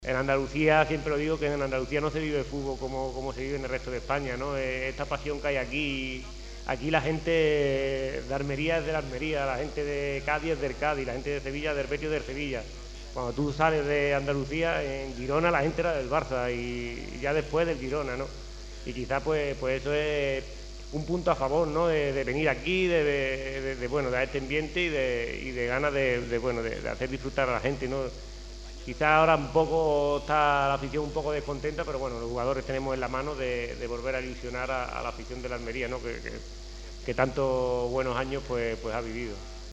En Andalucía, siempre lo digo, que en Andalucía no se vive el fútbol como se vive en el resto de España, ¿no? Esta pasión que hay aquí la gente de Almería es de la Almería, la gente de Cádiz es del Cádiz, la gente de Sevilla del Betis es del Sevilla. Cuando tú sales de Andalucía, en Girona la gente era del Barça y ya después del Girona, ¿no? Y quizás pues eso es un punto a favor, ¿no? De venir aquí, bueno, de este ambiente y de ganas bueno, de hacer disfrutar a la gente, ¿no? Quizás ahora un poco está la afición un poco descontenta, pero bueno, los jugadores tenemos en la mano de volver a ilusionar a la afición de la Almería, ¿no? Que tantos buenos años pues ha vivido.